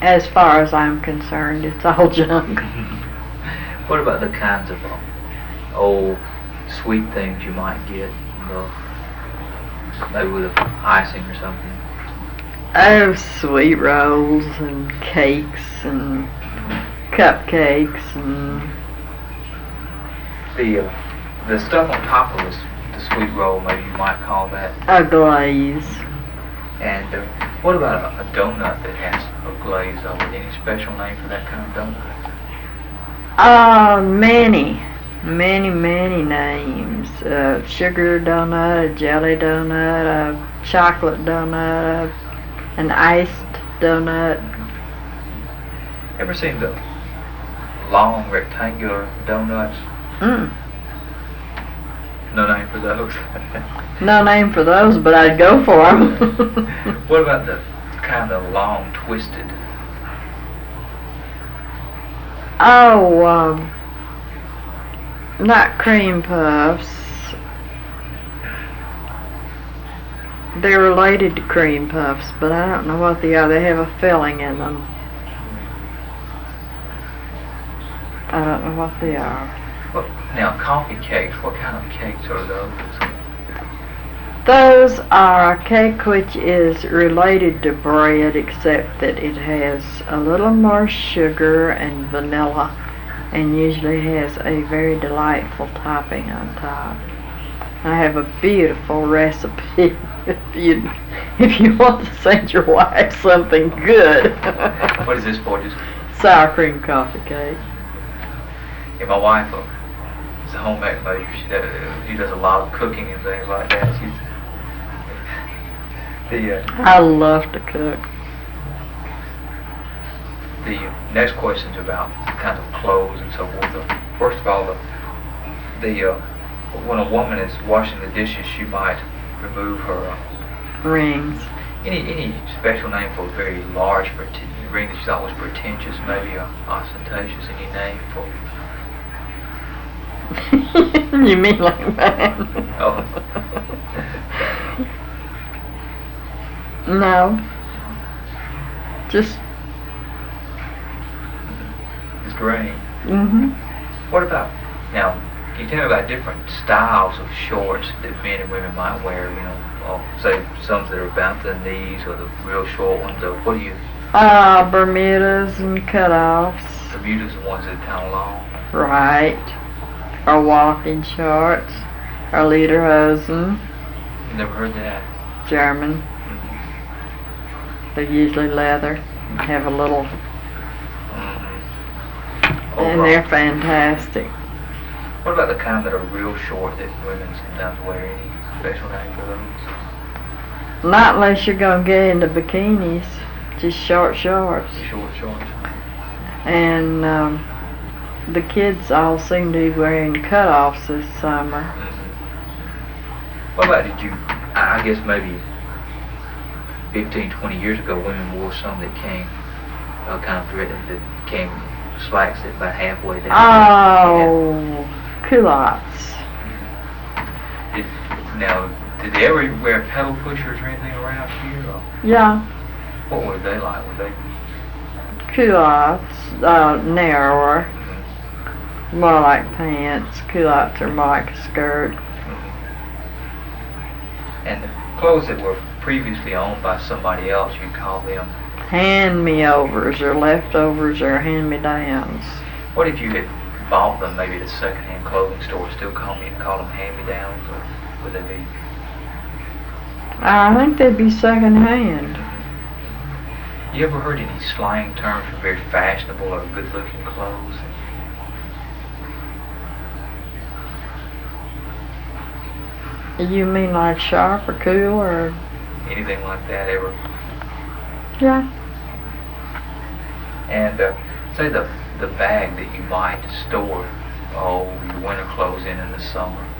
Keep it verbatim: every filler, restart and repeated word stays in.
As far as I'm concerned, it's all junk. What about the kinds of uh, old sweet things you might get, you know, maybe with a icing or something? Oh, sweet rolls and cakes and cupcakes and The uh, the stuff on top of the, the sweet roll, maybe you might call that. a glaze. And uh, what about a, a donut that has a glaze on it? Any special name for that kind of donut? Uh, many, many, many names. Uh, sugar donut, a jelly donut, a chocolate donut, a, an iced donut. Ever seen the long rectangular donuts? Mm. No name for those. No name for those, but I'd go for them. What about the kind of long twisted? Oh, um, not cream puffs. They're related to cream puffs, but I don't know what they are. They have a filling in them. I don't know what they are. Well, now, coffee cakes, what kind of cakes are those? Those are a cake which is related to bread, except that it has a little more sugar and vanilla, and usually has a very delightful topping on top. I have a beautiful recipe if you if you want to send your wife something good. What is this for? Just sour cream coffee cake. Yeah, my wife uh, is a homemaker. Maybe she does, she does a lot of cooking and things like that. She's the uh, I love to cook. The next question's about kind of clothes and so forth. Uh, First of all, the, the uh, when a woman is washing the dishes, she might remove her uh, Rings. Any any special name for a very large preten- ring that she thought was pretentious, maybe uh, ostentatious? Any name for? You mean like that? Oh. No. Just. Just ring. Mhm. What about now? Can you tell me about different styles of shorts that men and women might wear? You know, uh, say some that are about the knees or the real short ones. Or what do you? Uh, Bermudas and cutoffs. Bermudas, the ones that are kind of long. Right. Or walking shorts. Or lederhosen. You never heard that? German. Mm-hmm. They're usually leather. Have a little. Mm-hmm. And they're fantastic. What about the kind that are real short that women sometimes wear? Any special name for those? Not unless you're going to get into bikinis. Just short shorts. Short shorts. And um, the kids all seem to be wearing cutoffs this summer. Mm-hmm. What about, did you, I guess maybe fifteen, twenty years ago, women wore some that came uh, kind of written, that came slacks it about halfway down. Oh, yeah. Culottes. Did, now, did they ever wear pedal pushers or anything around here? Or Yeah. what were they like? Were they? Culottes, uh, narrower. Mm-hmm. More like pants. Culottes are more like a skirt. Mm-hmm. And the clothes that were previously owned by somebody else, you'd call them? Hand-me-overs or leftovers or hand-me-downs. What if you had bought them maybe at a second-hand clothing store, still call me call them hand-me-downs, or would they be? I think they'd be second-hand. You ever heard any slang terms for very fashionable or good-looking clothes? You mean like sharp or cool or? Anything like that ever? Yeah. And uh, say the the bag that you might store oh your winter clothes in in the summer.